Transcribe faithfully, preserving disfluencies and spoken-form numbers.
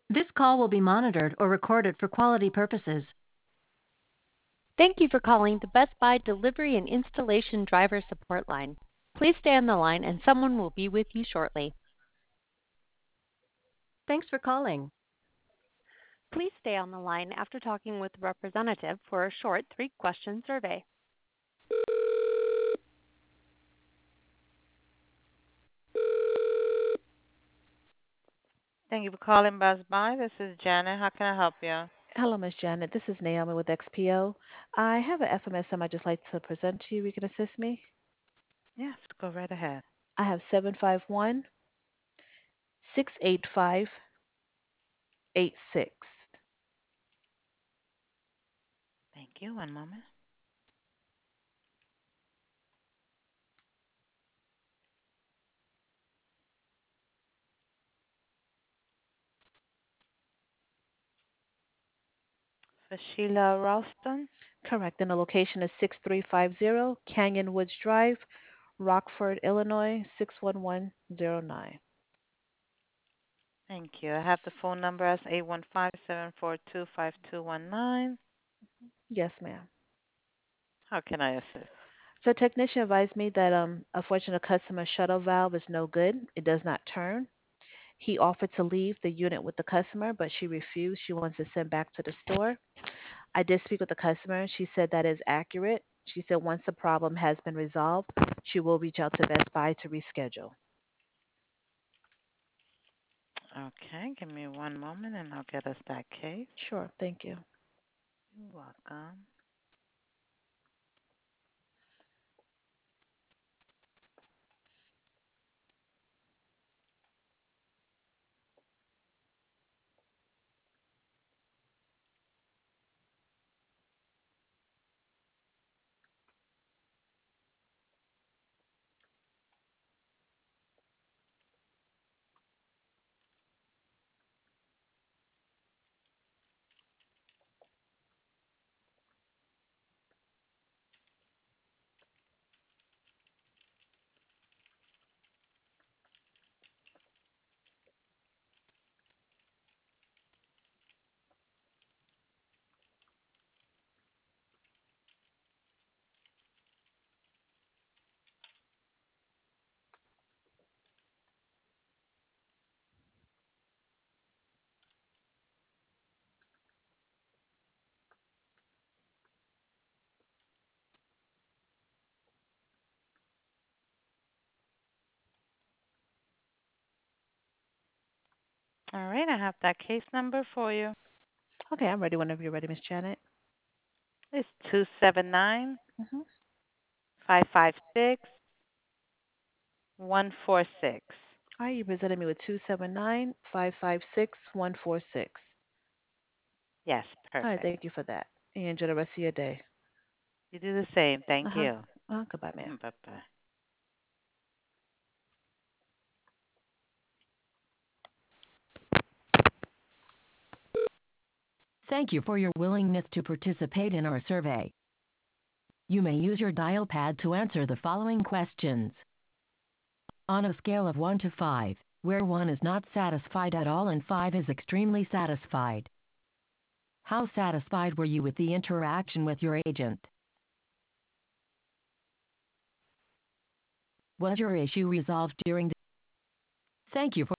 This call will be monitored or recorded for quality purposes. Thank you for calling the Best Buy Delivery and Installation Driver Support Line. Please stay on the line and someone will be with you shortly. Thanks for calling. Please stay on the line after talking with the representative for a short three-question survey. Thank you for calling Best Buy. This is Janet. How can I help you? Hello, Miss Janet. This is Naomi with X P O. I have an F M S I'd just like to present to you. You can assist me. Yes, go right ahead. I have seven five one, six eight five, eight six. Thank you. One moment. For Sheila Ralston. Correct. And the location is six three five zero Canyon Woods Drive, Rockford, Illinois, six one one zero nine. Thank you. I have the phone number as eight one five, seven four two, five two one nine. Yes, ma'am. How can I assist? So technician advised me that um unfortunate customer shuttle valve is no good. It does not turn. He offered to leave the unit with the customer, but she refused. She wants to send back to the store. I did speak with the customer. She said that is accurate. She said once the problem has been resolved, she will reach out to Best Buy to reschedule. Okay, give me one moment and I'll get us that case. Sure, thank you. You're welcome. All right, I have that case number for you. Okay, I'm ready whenever you're ready, Miss Janet. It's two seven nine, Mm-hmm. five five six, one four six. All right, you presented me with two seven nine, five five six, one four six. Yes, All right, perfect. thank you for that. And enjoy the rest of your day. You do the same. Thank Uh-huh. you. Uh, goodbye, ma'am. Bye bye. Thank you for your willingness to participate in our survey. You may use your dial pad to answer the following questions. On a scale of one to five, where one is not satisfied at all and five is extremely satisfied, how satisfied were you with the interaction with your agent? Was your issue resolved during the... Thank you for